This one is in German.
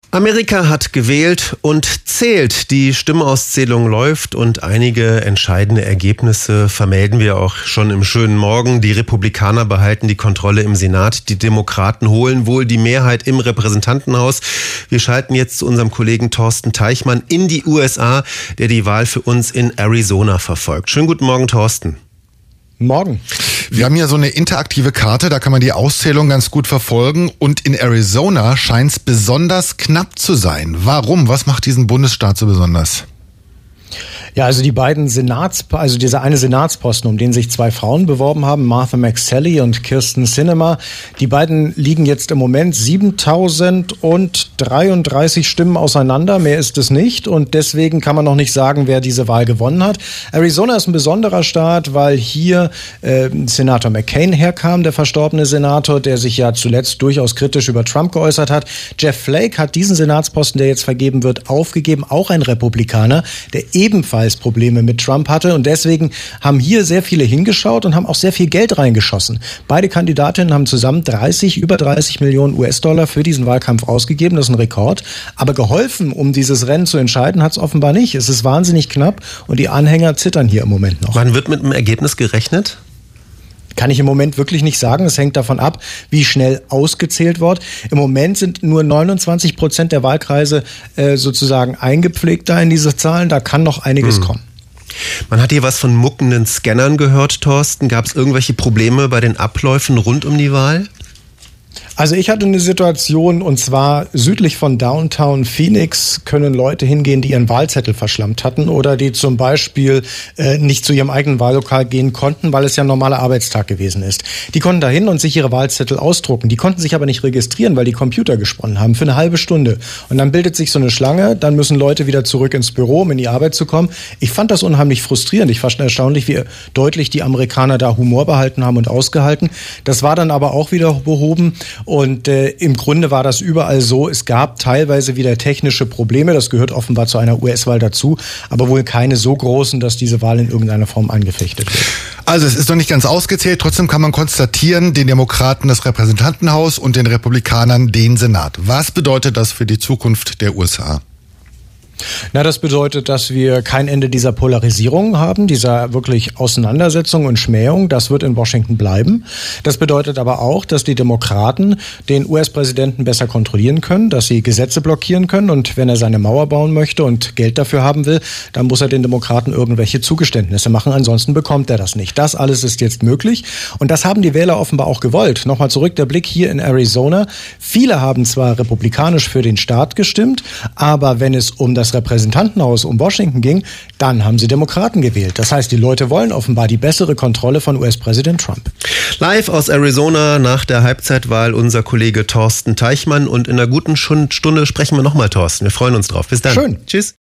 Amerika hat gewählt und zählt. Die Stimmauszählung läuft und einige entscheidende Ergebnisse vermelden wir auch schon im schönen Morgen. Die Republikaner behalten die Kontrolle im Senat. Die Demokraten holen wohl die Mehrheit im Repräsentantenhaus. Wir schalten jetzt zu unserem Kollegen Thorsten Teichmann in die USA, der die Wahl für uns in Arizona verfolgt. Schönen guten Morgen, Thorsten. Morgen. Wir haben hier so eine interaktive Karte, da kann man die Auszählung ganz gut verfolgen. Und in Arizona scheint es besonders knapp zu sein. Warum? Was macht diesen Bundesstaat so besonders? Ja, also dieser eine Senatsposten, um den sich zwei Frauen beworben haben, Martha McSally und Kyrsten Sinema, die beiden liegen jetzt im Moment 7.033 Stimmen auseinander, mehr ist es nicht, und deswegen kann man noch nicht sagen, wer diese Wahl gewonnen hat. Arizona ist ein besonderer Staat, weil hier Senator McCain herkam, der verstorbene Senator, der sich ja zuletzt durchaus kritisch über Trump geäußert hat. Jeff Flake hat diesen Senatsposten, der jetzt vergeben wird, aufgegeben, auch ein Republikaner, der ebenfalls Probleme mit Trump hatte, und deswegen haben hier sehr viele hingeschaut und haben auch sehr viel Geld reingeschossen. Beide Kandidatinnen haben zusammen über 30 Millionen US-Dollar für diesen Wahlkampf ausgegeben, das ist ein Rekord, aber geholfen, um dieses Rennen zu entscheiden, hat es offenbar nicht. Es ist wahnsinnig knapp und die Anhänger zittern hier im Moment noch. Wann wird mit dem Ergebnis gerechnet? Kann ich im Moment wirklich nicht sagen. Es hängt davon ab, wie schnell ausgezählt wird. Im Moment sind nur 29% der Wahlkreise sozusagen eingepflegt da in diese Zahlen. Da kann noch einiges kommen. Man hat hier was von muckenden Scannern gehört, Thorsten. Gab es irgendwelche Probleme bei den Abläufen rund um die Wahl? Also ich hatte eine Situation, und zwar südlich von Downtown Phoenix können Leute hingehen, die ihren Wahlzettel verschlammt hatten oder die zum Beispiel nicht zu ihrem eigenen Wahllokal gehen konnten, weil es ja ein normaler Arbeitstag gewesen ist. Die konnten da hin und sich ihre Wahlzettel ausdrucken. Die konnten sich aber nicht registrieren, weil die Computer gesponnen haben für eine halbe Stunde. Und dann bildet sich so eine Schlange, dann müssen Leute wieder zurück ins Büro, um in die Arbeit zu kommen. Ich fand das unheimlich frustrierend. Ich fand es erstaunlich, wie deutlich die Amerikaner da Humor behalten haben und ausgehalten. Das war dann aber auch wieder behoben. Und im Grunde war das überall so. Es gab teilweise wieder technische Probleme. Das gehört offenbar zu einer US-Wahl dazu. Aber wohl keine so großen, dass diese Wahl in irgendeiner Form angefechtet wird. Also es ist noch nicht ganz ausgezählt. Trotzdem kann man konstatieren, den Demokraten das Repräsentantenhaus und den Republikanern den Senat. Was bedeutet das für die Zukunft der USA? Na, das bedeutet, dass wir kein Ende dieser Polarisierung haben, dieser wirklich Auseinandersetzung und Schmähung. Das wird in Washington bleiben. Das bedeutet aber auch, dass die Demokraten den US-Präsidenten besser kontrollieren können, dass sie Gesetze blockieren können, und wenn er seine Mauer bauen möchte und Geld dafür haben will, dann muss er den Demokraten irgendwelche Zugeständnisse machen, ansonsten bekommt er das nicht. Das alles ist jetzt möglich, und das haben die Wähler offenbar auch gewollt. Nochmal zurück, der Blick hier in Arizona. Viele haben zwar republikanisch für den Staat gestimmt, aber wenn es um das Repräsentantenhaus, um Washington ging, dann haben sie Demokraten gewählt. Das heißt, die Leute wollen offenbar die bessere Kontrolle von US-Präsident Trump. Live aus Arizona nach der Halbzeitwahl unser Kollege Thorsten Teichmann, und in einer guten Stunde sprechen wir nochmal, Thorsten. Wir freuen uns drauf. Bis dann. Schön. Tschüss.